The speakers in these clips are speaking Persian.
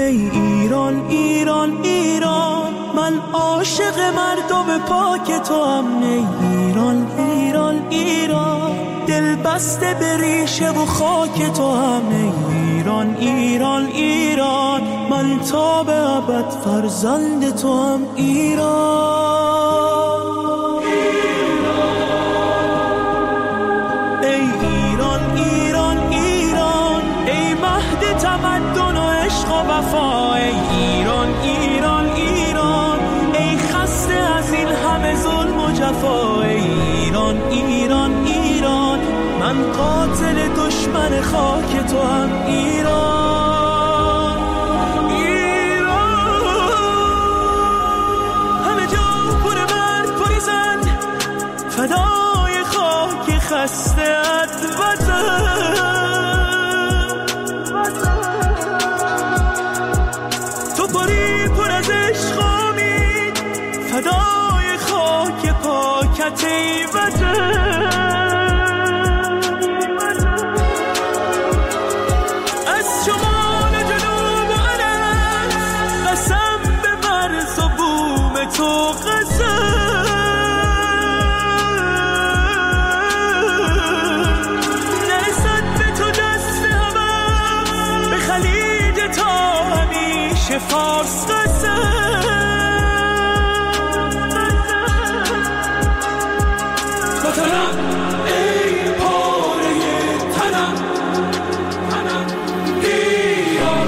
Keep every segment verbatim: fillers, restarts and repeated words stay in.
ای ایران ایران ایران، من عاشق مردم پاک تو هم. ای ایران ایران ایران، دل بسته به ریشه و خاک تو هم. ای ایران ایران ایران، من تا به ابد فرزند تو هم. ایران ای ایران ایران ایران، ای مهد تمدن و عشق و وفا. ای ایران ایران ایران، ای خسته از این همه ظلم و جفا. ای ایران ایران ایران، من قاتل دشمن خاک تو هم. ایران ایران، همه جا پر مرد پر زن، فدای خاک خسته ات وطن. تو پری پر از عشق و امید، فدای خاک پاکت ای وطن. تو قسم نرسد به تو دست همم، به خلیج تا همیشه فارس قسم. وطنم ای پاره تنم، تنم ایران.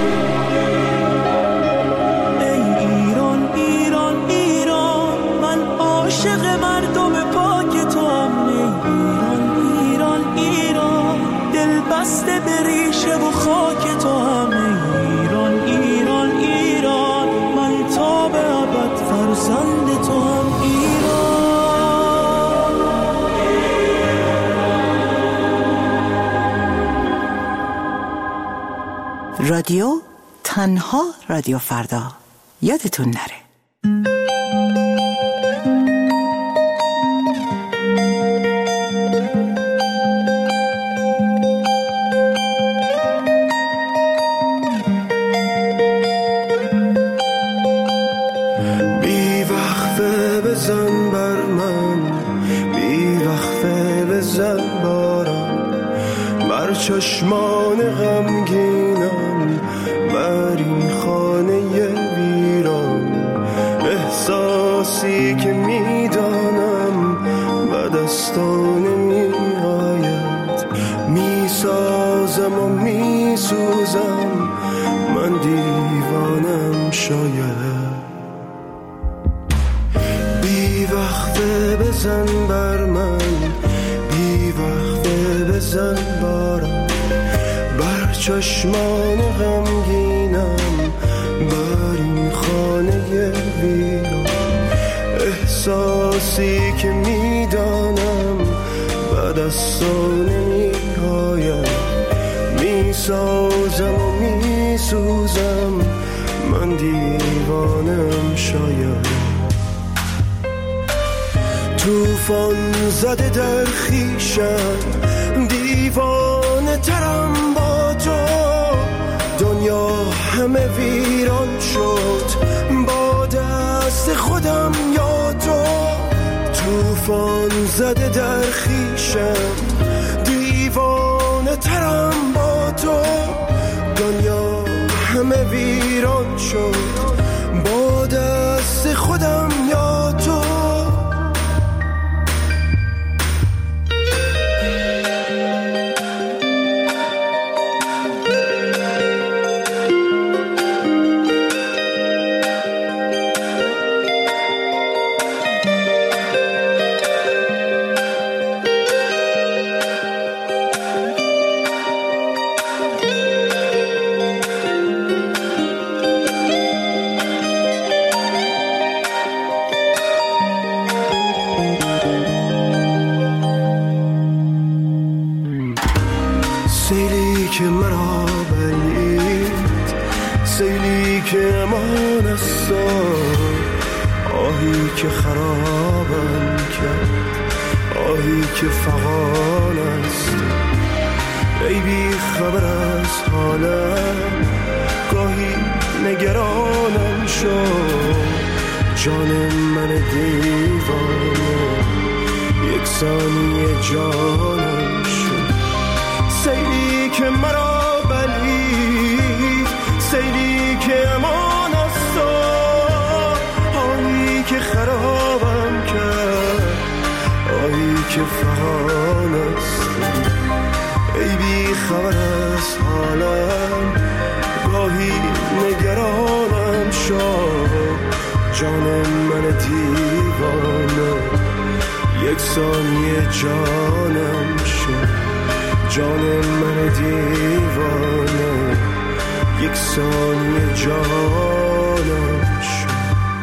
ای ایران ایران ایران، من عاشق مردم پاک تو هم. ای ایران ایران ایران، دل بسته به ریشه و خاک تو هم. ای ایران ایران ایران، من تا به ابد فرزند تو هم. ایران رادیو تنها رادیو فردا، یادتون نره. بی وقفه بزن بر من، بی وقفه بزن بارم، بر چشمان غمگینم، بر این خانه ویران. احساسی که میدانم به دستان می آید، میسازم و میسوزم، من دیوانم شاید. بی وقفه بزن بر من، بی وقفه بزن بارم، بر چشمان غمگینم، بر این خانه ویران. احساسی که میدانم به دستان نمیآید، میسازم و میسوزم، من دیوانم شاید. توفان زده در خویشم، دیوانه ترم با تو، دنیا همه ویران شد با دست خودم یا تو. توفان زده در خویشم، دیوانه ترم با تو، دنیا همه ویران شد با دست خودم یا تو. سیلی که مرا بلید، سیلی که امان است، آهی که خرابم کرد، آهی که فغان است. ای بی خبر از حالم، گاهی نگران شد، جان من دیوانه یک ثانیه جانم شد. سیلی که مرا بلید، سیلی که امان است، آهی که خرابم کرد، آهی که فغان است. ای بی خبر از حالم، گاهی نگرانم شد، جان من دیوانه یک ثانیه جانم شد، جان من دیوانه یک ثانیه جانم شد.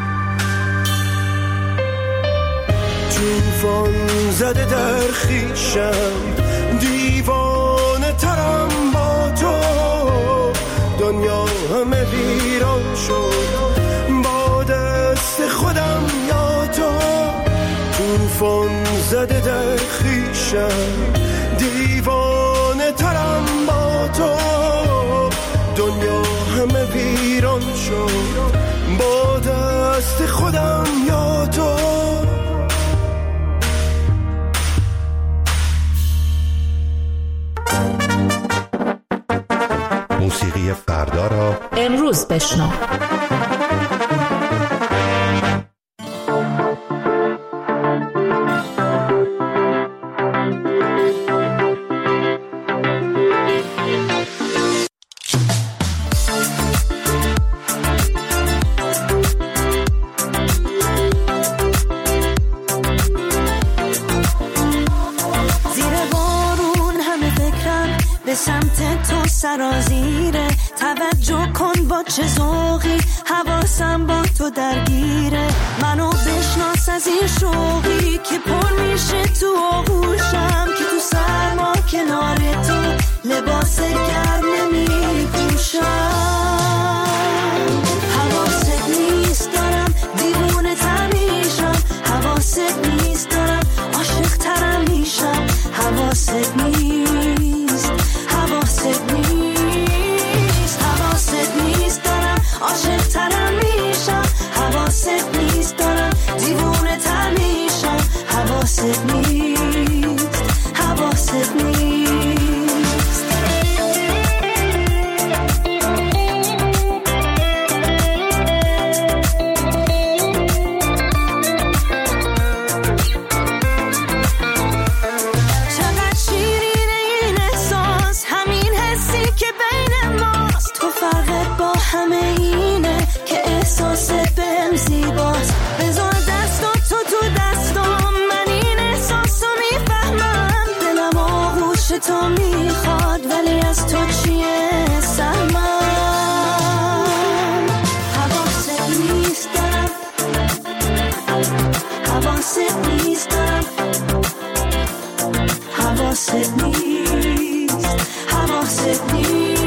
طوفان زده در خویشم، دیوانه ترم با تو، دنیا همه ویران شد با دست خودم یا تو. طوفان زده در خویشم، دیوانه ترم با تو، دنیا همه ویران شد با دست خودم یا تو. موسیقی فردا را امروز بشنو. به سمت تو سرازیره، توجه کن با چه ذوقی، حواسم با تو درگیره. منو بشناس از این شوقی که پر میشه تو آغوشم، که تو سرما کنار تو لباس گرم نمی پوشم. حواست نیست دارم دیوونه تر میشم، حواست نیست دارم عاشق ترم میشم، حواست نیست، حواست نیست، حواست نیست دارم عاشق ترم میشم، حواست نیست دارم دیوونه تر میشم، حواست نیست، حواست نیست. همه اینه که احساست بهم زیباست، بذار دستو تو تو دستم، من این احساسو میفهمم، دلم آغوش تو میخواد ولی از تو چیه سهمم. حواست نیست دارم، حواست نیست دارم، حواست نیست، حواست نیست،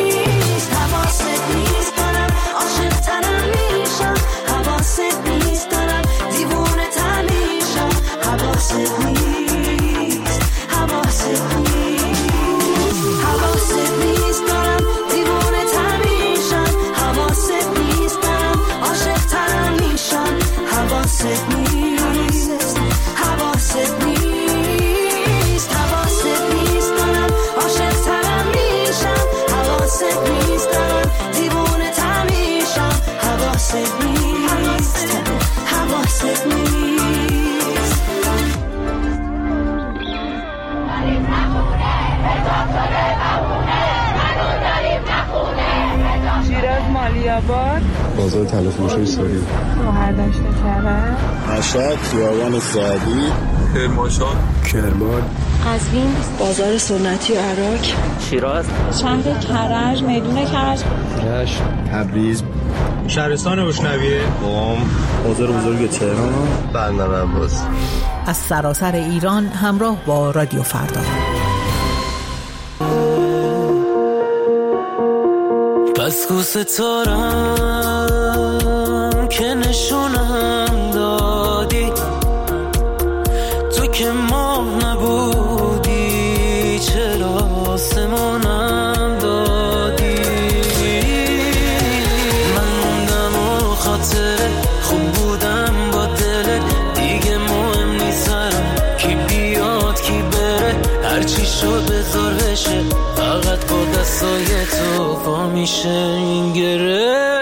بازار تلفروشی ساری، شهردشت کرد، مشهد، خیابان سعدی، کرمانشاه، کرمان، قزوین، بازار سنتی عراق، شیراز، شهر کرج، میدون کرج، رشت، تبریز، شهرستان روشنویه، قم، بازار بزرگ تهران، بندر عباس. از سراسر ایران همراه با رادیو فردا. پس کو ستارم که نشونم دادی، تو که ماه نبودی چرا آسمونم دادی، من موندم و هرچی شد بذار بشه، فقط با دستای تو پا میشه این گره.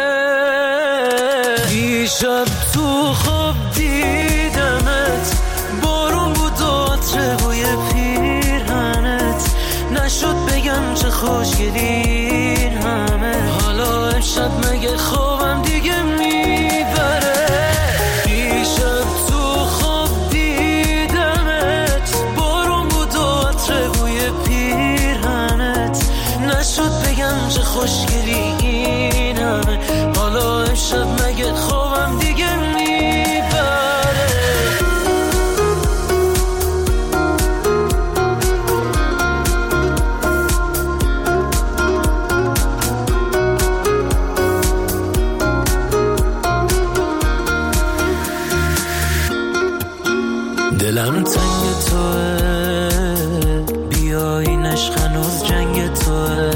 دیشب تو خواب دیدمت، بارون بود و عطر بوی پیرهنت، نشد بگم چه خوشگلی همه. حالا امشب مگه خوابم دیگه میبره؟ دیشب تو خواب دیدمت، بارون بود و عطر بوی پیرهنت، نشد بگم چه خوشگلی این همه. حالا امشب مگه خوابم دیگه میبره؟ دلم تنگ توه، بیای نشق هنوز جنگ توه.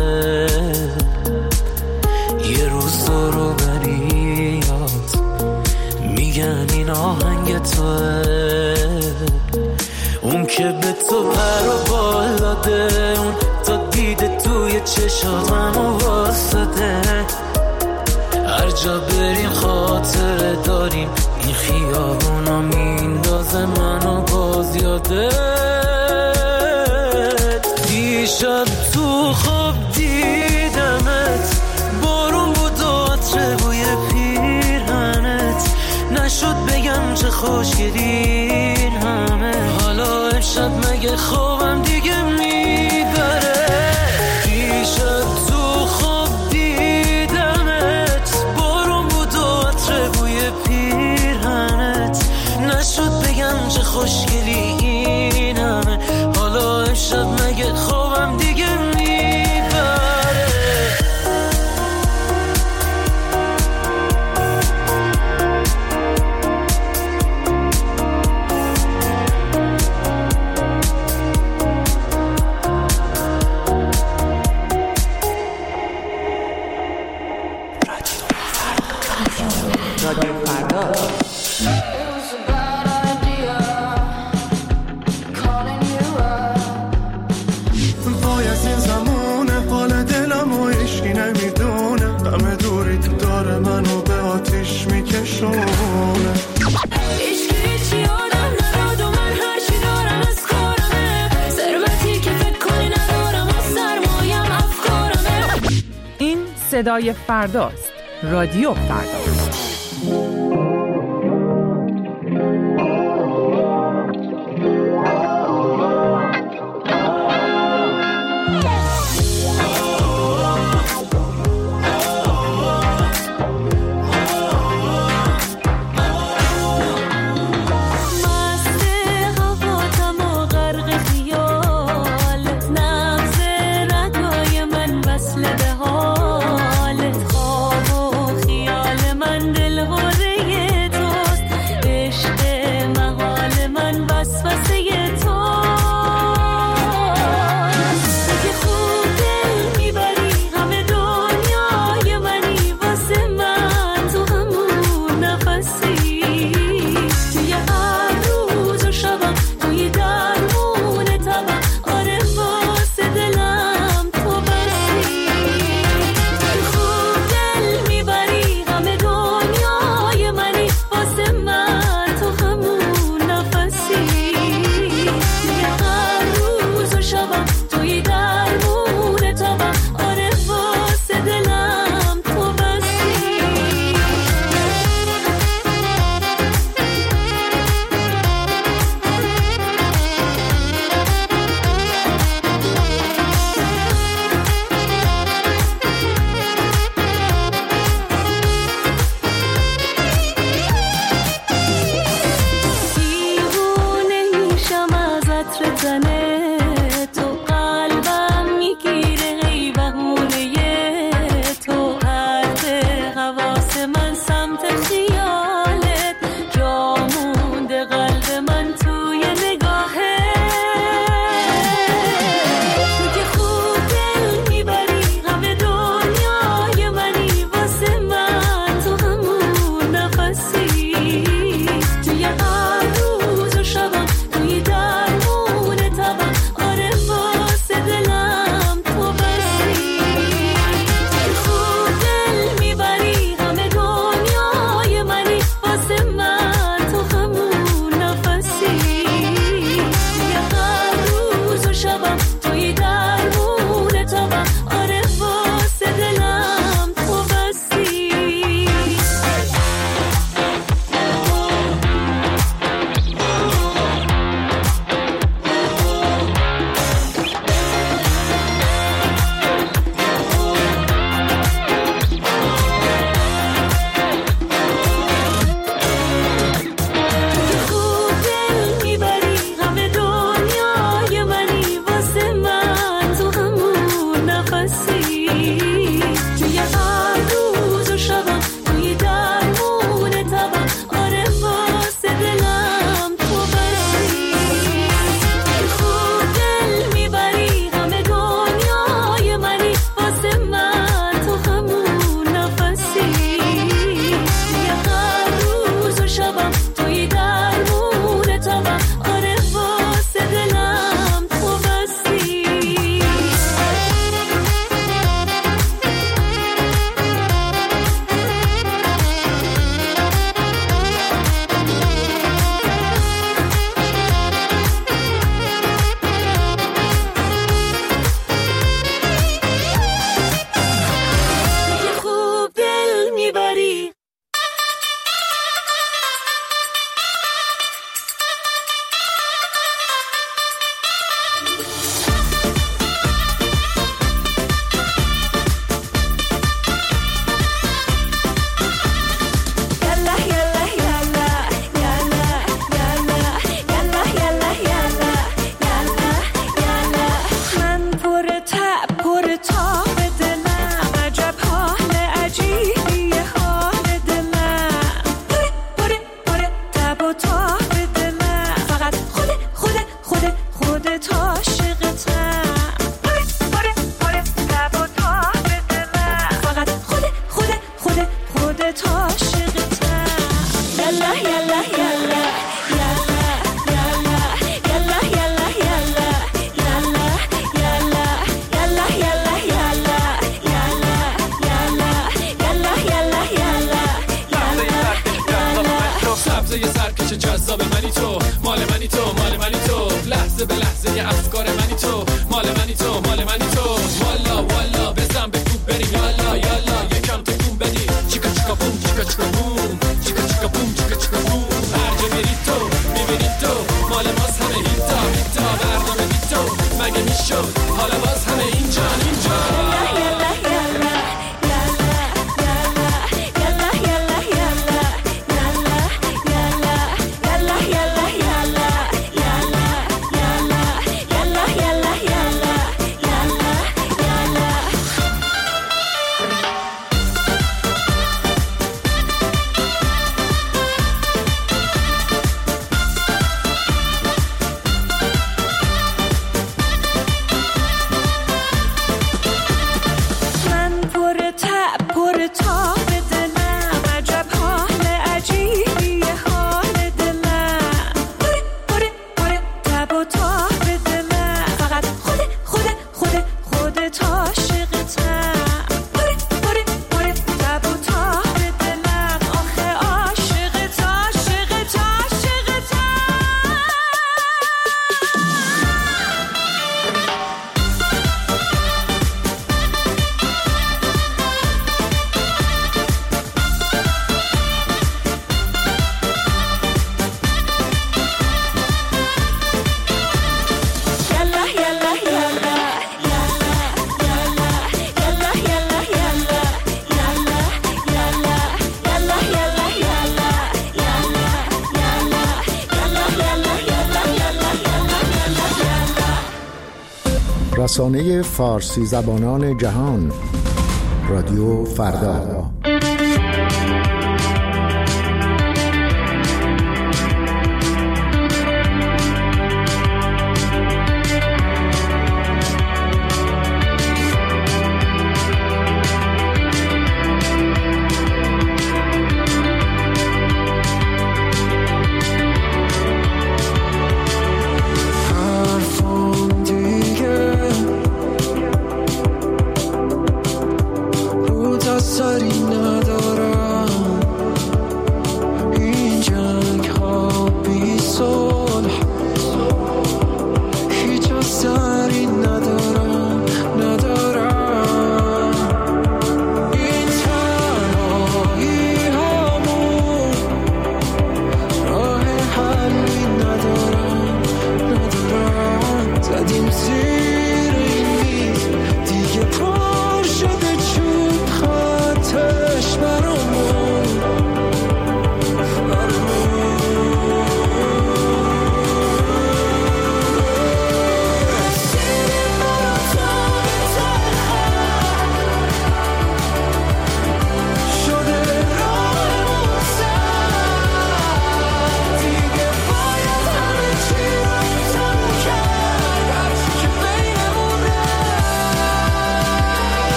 یه روز رو بریاد میگن این آهنگ توه، اون که به تو پر و بال داده، اون تا دیده توی چشات منو واسده. هر جا بریم خاطره داریم، این خیابونا میندازه منو باز یادت. دیشب تو خواب دیدمت، بارون بود و عطر بوی پیرهنت، نشد بگم چه خوشگلی همه. حالا امشب مگه خوابم دیگه میبره؟ دیشب تو خواب دیدمت، بارون بود و عطر بوی پیرهنت، نشد بگم چه خوشگلی این همه. حالا امشب مگه خوابم دیگه میبره؟ صدای فرداست. رادیو فردا. خواب و خیال من دل غره جذاب منی تو، مال منی تو، مال منی تو، لحظه به لحظه یه افکار منی تو، مال منی تو، مال منی تو. والا والا بزن به کوب بریم یالا یالا یکم تکون بدی چیکا چیکا بوم چیکا چیکا بوم چیکا چیکا بوم چیکا چیکا بوم. هر جا میری تو میبینی تو، مال ماست همه هیتا هیتا برنامه بی تو مگه میشد حالا باز همه اینجا اینجا. رسانه فارسی زبانان جهان، رادیو فردا.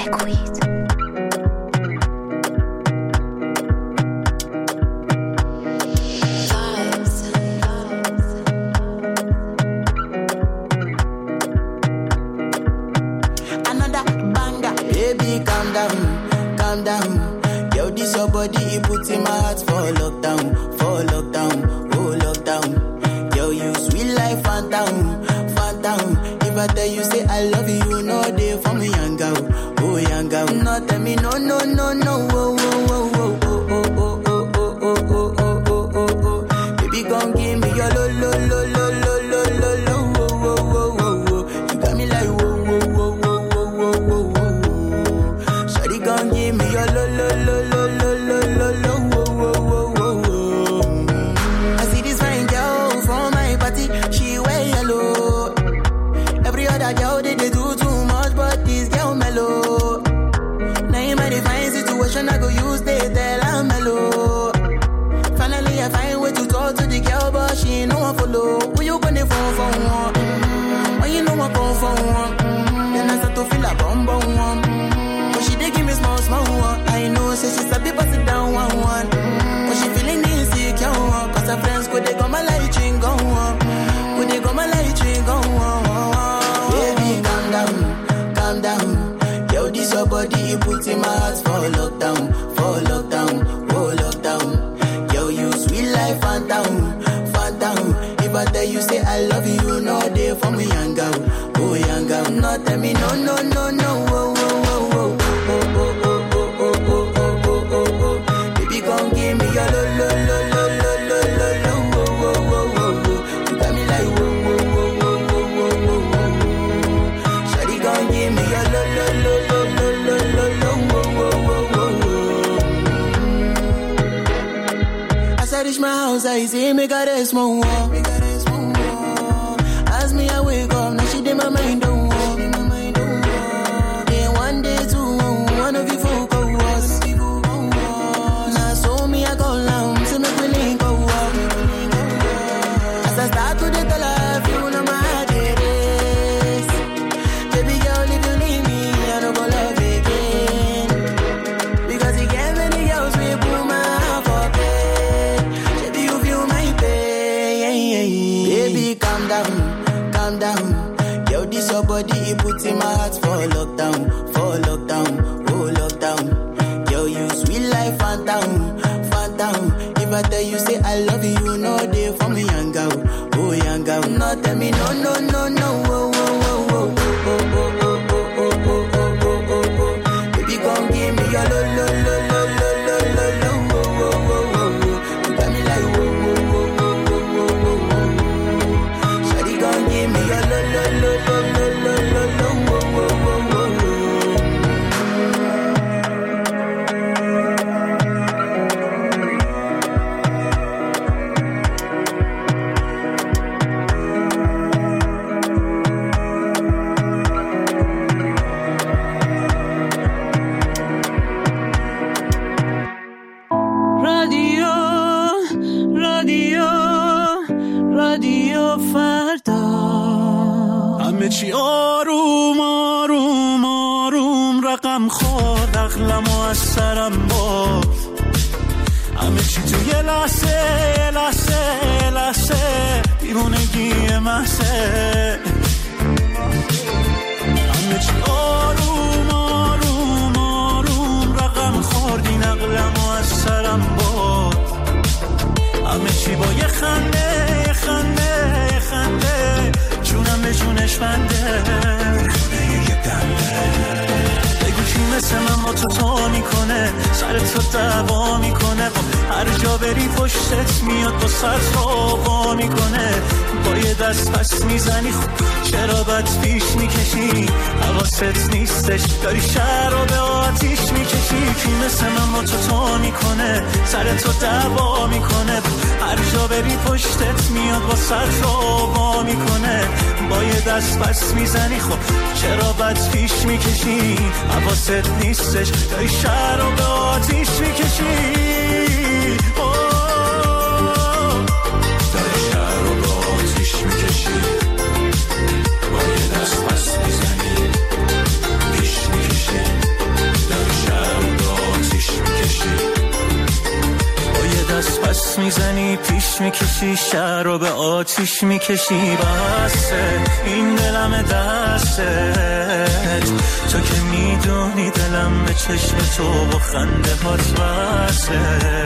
بگویید. Body put in my heart for lockdown, for lockdown, oh lockdown. Yo, you sweet life, phantom, phantom. If I tell you say I love you, you know they for me young girl, oh young girl. No tell me no, no, no, no, oh, oh, oh, oh, oh, oh, oh, oh, oh, oh, oh, oh, oh, oh. Baby, come give me your lo, lo, lo, lo, lo, lo, lo, lo, oh, oh, oh, oh, oh. You got me like whoa, whoa, whoa, whoa, whoa, whoa, whoa, whoa. Shawty, come give me your lo, lo, lo, lo. I go use they tell I'm mellow. Finally I find way to talk to the girl, but she ain't no one follow. Who you gonna phone for one? Mm-hmm. When you know I come for one, mm-hmm. Then I start to feel a bum bum one. Mm-hmm. But she dey give me small small one. I know say she sabi pass it down one one. Mm-hmm. But she feeling insecure one. Cause her friends could they go my light ring go on. Could they go my light ring go on. Baby calm down, calm down. Yo, this your body, you put in my heart for lockdown, for lockdown, oh lockdown. Yo, you sweet life, phantom, phantom. If I tell you say I love you, you know they for me young girl, oh young girl. No tell me no, no, no, no, oh, oh, oh, oh, oh, oh, oh, oh, oh, oh, oh, oh, oh. Baby, come give me your lo, lo, lo, lo, lo, lo, lo, lo, oh, oh, oh, oh, oh. You got me like whoa, whoa, whoa, whoa, whoa, whoa, whoa, whoa. Shawty, come give me your lo, lo, lo, lo. Reach my house, I see me got a small wall. As me I wake up, now she did my mind don't walk. Then one day two, one of you folk go was. Now so me I go long, so me willing go walk. As I start to the life, you know my heart it is. Baby girl, if you leave me, I don't go love again. Because you gave me the girls we put my heart for bed. Baby, calm down, calm down. Yo, this your body, you put in my heart for lockdown, for lockdown, oh lockdown. Yo, you sweet life, phantom, phantom. If I tell you say I love you, you know they for me young girl, oh young girl. No tell me no, no, no, no, oh, oh, oh, oh, oh, oh, oh, oh, oh, oh, oh, oh, oh, oh. Baby, come give me your lo, lo, lo, lo, lo, lo, lo, lo, oh, oh, oh, oh, oh. You got me like whoa, whoa, whoa. Give me your lo lo lo lo lo lo lo wo wo wo wo. رادیو رادیو رادیو فردا. همه چی آروم آروم آروم رقم خورد، عقلمو از سرم برد. همه چی تو یه لحظه یه لحظه یه لحظه دیوونگی محضه. همه چی آروم آروم آروم رقم خورد، این عقلمو از سرم برد. همه چی با یه خنده یه خنده یه خنده جونم به جونش بنده. خونه یه دنده بگو کی مثل من با تو تا میکنه، سر تو دعوا میکنه، هر جا بری پشتت میاد با سر تو میکنه. با یه دست پس میزنی خوب چرا بد پیش میکشی، حواست نیستش داری شهر رو به آتیش میکشی. کی مثل من با تو تا میکنه، سر تو دعوا میکنه، هر جا بری پشتت میاد با سر تو میکنه. با یه دست پس میزنی خب چرا بد پیش میکشی، حواست نیستش داری شهر رو به آتیش میکشی. با یه دست پس میزنی پیش میکشی. میزنی پیش میکشی شهر رو به آتیش میکشی بسه این دلم دستت تو که میدونی دلم به چشم تو و خنده هات بسه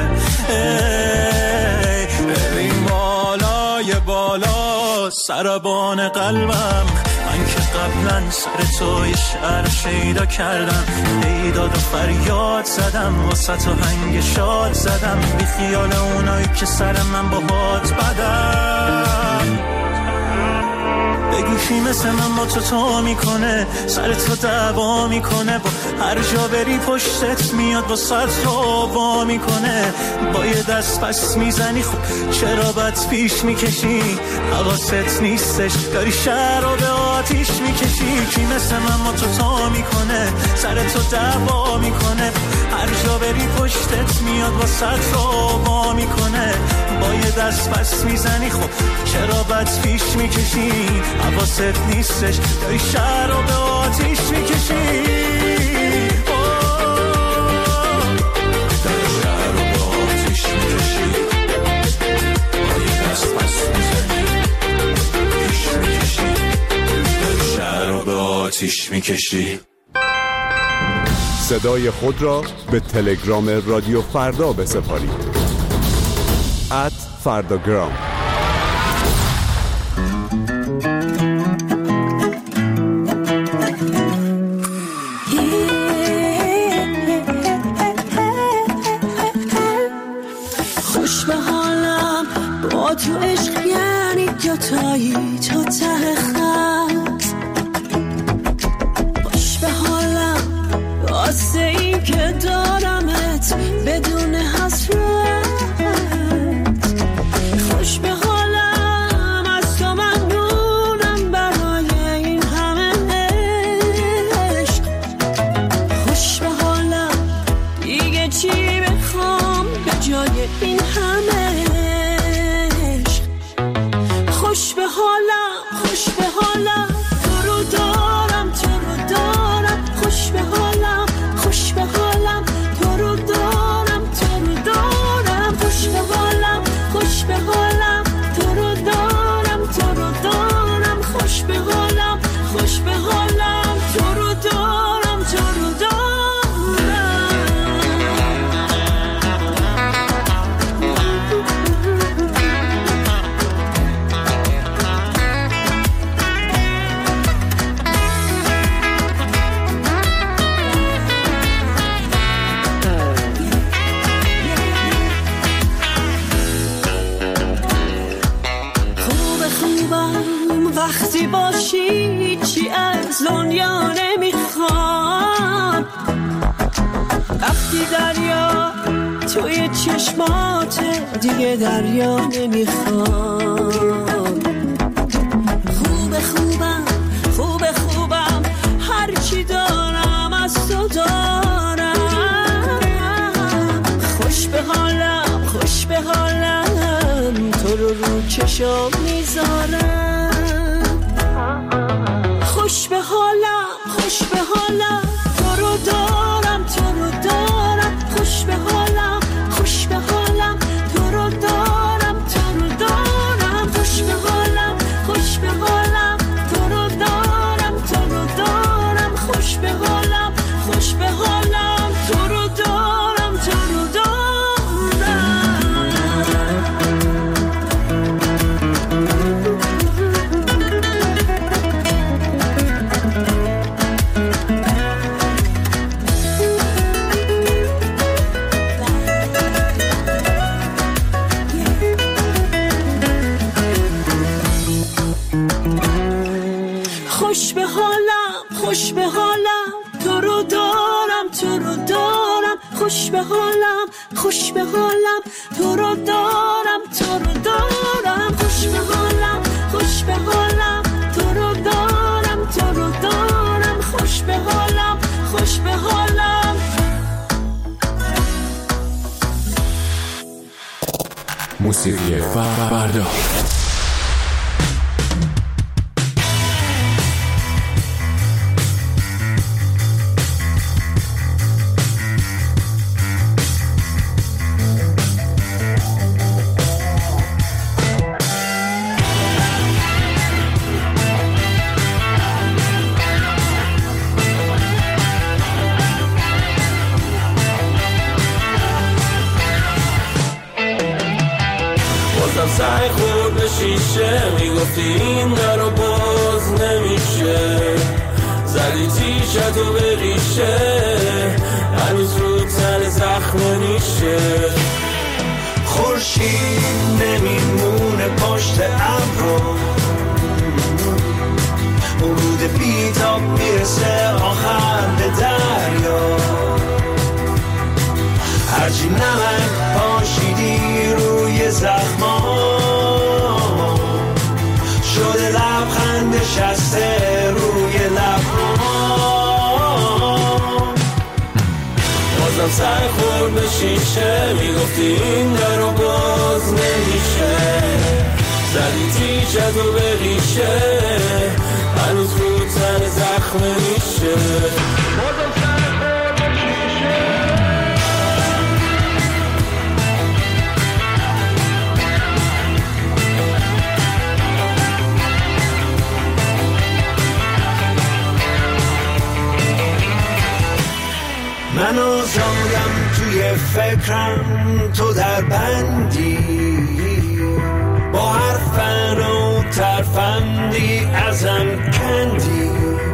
ببین بالای بالا سربان قلبم من که قبلا سر تو یه شعر شیدا کردم بیداد و فریاد زدم واسه تو هنگ شاد زدم بی خیال اونایی که سر من با هات بدم بگو کی مثل من با تو تو میکنه سر تو دعوا میکنه با هر جا بری پشتت میاد با سر تو وا میکنه با یه دست پس میزنی خب چرا بد پیش میکشی حواست نیستش داری شهر رو به آتیش میکشی کی مثل من با تو تو میکنه سر تو دعوا میکنه هر جا بری پشتت میاد با سر تو وا میکنه با یه دست پس میزنی خب چرا بد پیش میکشی حواست نیستش داری شهر رو به آتیش میکشی داری شهر رو به آتیش میکشی با یه دست پس میزنی پیش میکشی داری شهر رو به آتیش میکشی. صدای خود را به تلگرام رادیو فردا بسپارید ات فرداگرام. خوش به حالم با تو عشق یعنی دوتایی تا ته خط خوش به حالم واسه این که دارمت بدون حسرت خوش به حالم از تو ممنونم برای این همه عشق خوش به حالم دیگه چی بخوام به جای این همه عشق خوش به حالم خوش به حالم تو رو دارم تو رو دارم خوش به حالم خوش به حالم تو رو دارم تو رو دارم خوش به حالم خوش به حالم تو رو دارم تو رو دارم خوش به حالم خوش به حالم تو رو دارم تو رو دارم. وقتی باشی چی از دنیا نمیخوام وقتی دریا توی چشمات دیگه دریا نمیخوام خوب خوبم خوب خوبم هرچی دارم از تو دارم خوش به حالم خوش به حالم تو رو رو چشم میذارم خوش به حالم خوش به حالم تو رو دارم تو رو دارم خوش به حالم خوش به حالم تو رو دارم تو رو دارم خوش به حالم خوش به حالم تو رو دارم تو رو دارم خوش به حالم خوش به حالم تو رو دارم تو رو دارم. خوش به حالم خوش به حالم تو رو دارم تو رو دارم خوش به حالم خوش به حالم تو رو دارم تو رو دارم خوش به حالم خوش به حالم تو رو دارم تو رو دارم خوش به حالم خوش به حالم. موسیقی فردا شیشه میگفتی این درو باز نمیشه، زدی تیشتو به ریشه هنوز رو تن زخم ریشه. خورشید نمیمونه پشت ابرو، ورود بیتاب میرسه آخر به دریا، هرچی نمک پاشیدی روی زخما شده لبخند نشسته روی لبها. بازم سر خورد به شیشه میگفتی این درو باز نمیشه، زدی تیشتو به ریشه هنوز رو تن زخم میشه. بازم سر خورد به شیشه. منو زادم توی فکرم تو در بندی، با حرفن و ترفندی ازم کندی،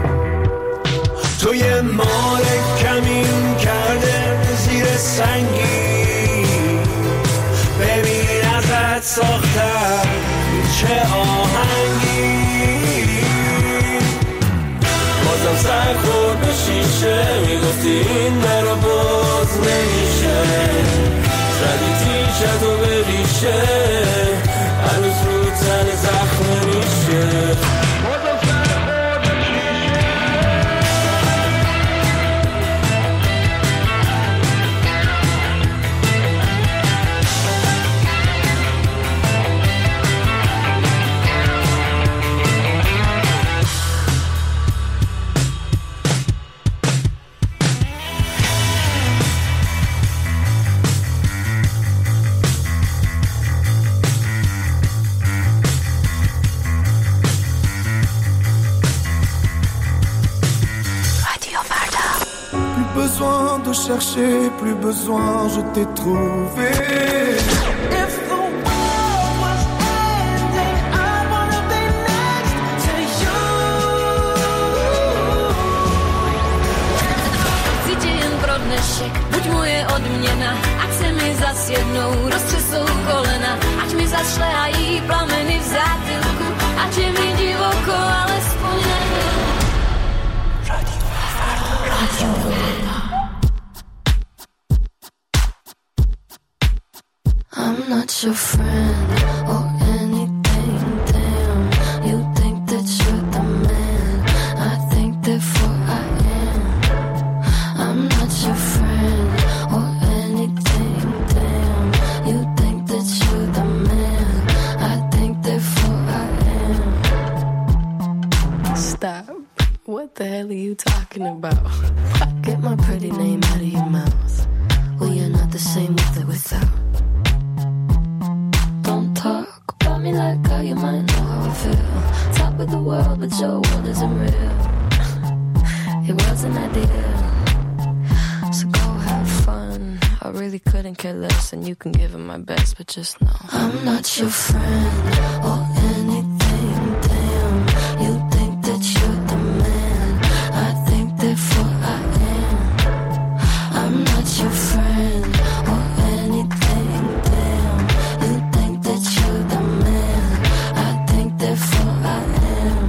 توی مار کمین کرده زیر سنگی، ببین ازت ساختم چه آهنگی. بازم سر خورد به شیشه میگفتی این درو باز نمیشه، زدی تیشتو به ریشه هنوز رو تن زخم میشه. بازم سر خورد به شیشه. Besoin de chercher, plus besoin, je t'ai trouvé. If the world was ending, I wanna be next to you. Cíti jen pro dnešek, buď moje odměna, ať se mi zas jednou roztřesou kolena, ať mi zašlehají plameny v zátylku, ať je mi divoko, alespoň nevím. Radio Radio I'm not your friend or anything, damn. You think that you're the man, I think therefore I am. I'm not your friend or anything, damn. You think that you're the man, I think therefore I am. Stop. What the hell are you talking about? Get my pretty name out of your mouth. Well, you're not the same with it without. Don't talk about me like how you might know how I feel. Top of the world, but your world isn't real. It wasn't ideal. So go have fun. I really couldn't care less, and you can give it my best, but just know I'm not your friend or anything, damn. You think that you're the man, I think therefore I am. I'm not your friend or anything, damn. You think that you're the man, I think therefore I am.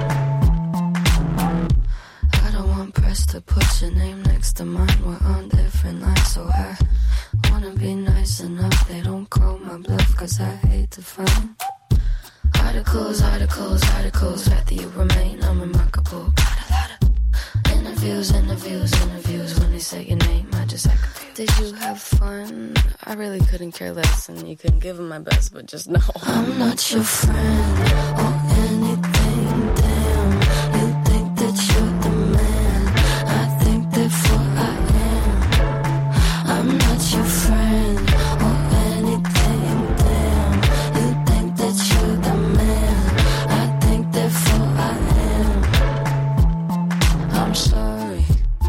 I don't want press to put your name next to mine, we're on different lines, so I wanna be nice enough they don't call my bluff, cause I hate to find articles, articles, articles, rather you remain unremarkable. Got a lot of interviews, interviews, interviews, when they say your name I just act confused. Did you have fun? I really couldn't care less, and you couldn't give it my best, but just know I'm not your friend or anything, damn. You think that you're the man, I think therefore I am. I'm not your friend or anything, damn. You think that you're the man, I think therefore I am. I'm sorry.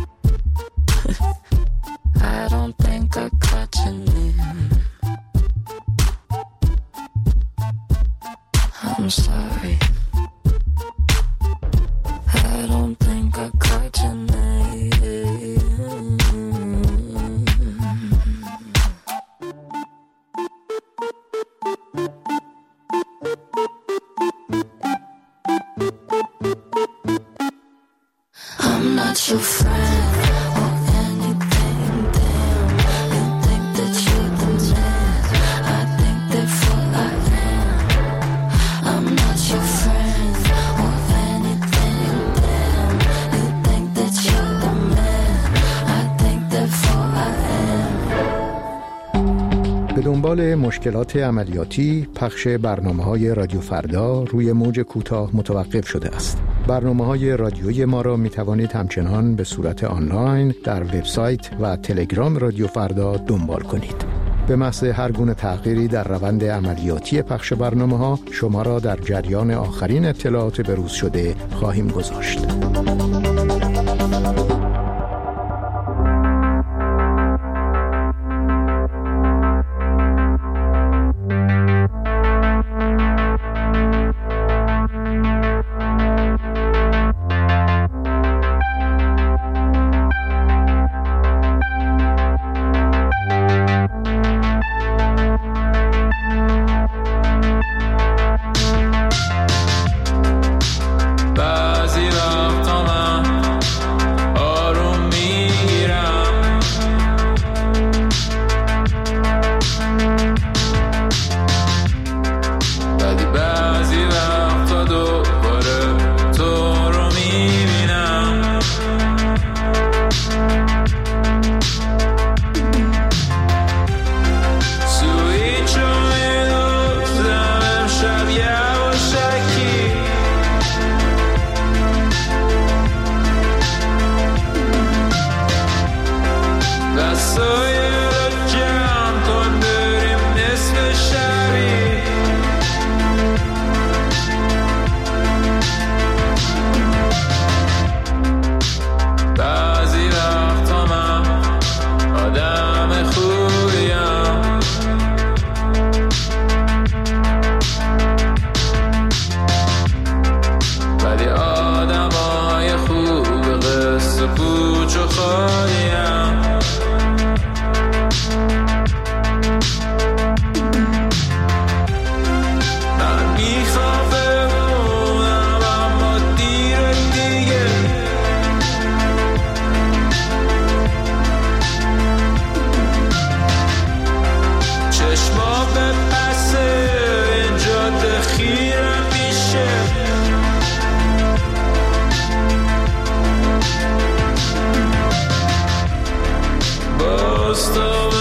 I don't think I caught your name. به دنبال مشکلات عملیاتی، پخش برنامه‌های رادیو فردا روی موج کوتاه متوقف شده است. برنامه‌های رادیویی ما را می‌توانید همچنان به صورت آنلاین در وبسایت و تلگرام رادیو فردا دنبال کنید. به محض هر گونه تغییری در روند عملیاتی پخش برنامه‌ها شما را در جریان آخرین اطلاعات بروز شده خواهیم گذاشت. Stop.